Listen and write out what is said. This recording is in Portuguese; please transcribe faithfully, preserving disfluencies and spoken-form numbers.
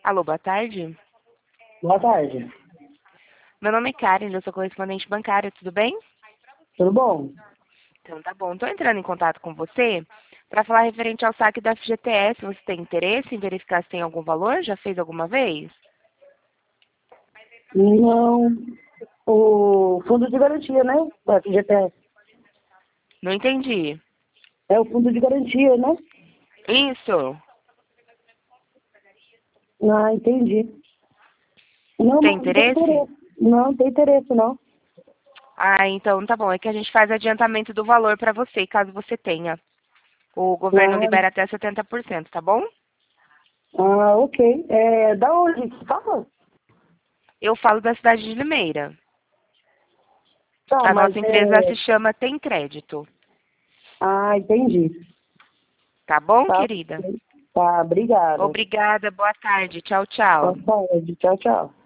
Alô, boa tarde. Boa tarde. Meu nome é Karen, eu sou correspondente bancária, tudo bem? Tudo bom? Então tá bom. Estou entrando em contato com você para falar referente ao saque da F G T S. Você tem interesse em verificar se tem algum valor? Já fez alguma vez? Não. O fundo de garantia, né? Da F G T S. Não entendi. É o fundo de garantia, né? Isso. Ah, entendi. Não, Tem mas não tem interesse? interesse. Não, não tem interesse, não. Ah, então tá bom. É que a gente faz adiantamento do valor para você, caso você tenha. O governo Ah, libera até setenta por cento, tá bom? ah, ok. É, da onde que fala? Eu falo da cidade de Limeira. Tá, A mas nossa empresa é... se chama Tem Crédito. Ah, entendi. Tá bom, Tá, querida? tá, obrigada. Obrigada, boa tarde. Tchau, Boa tchau. tarde. Tchau, tchau.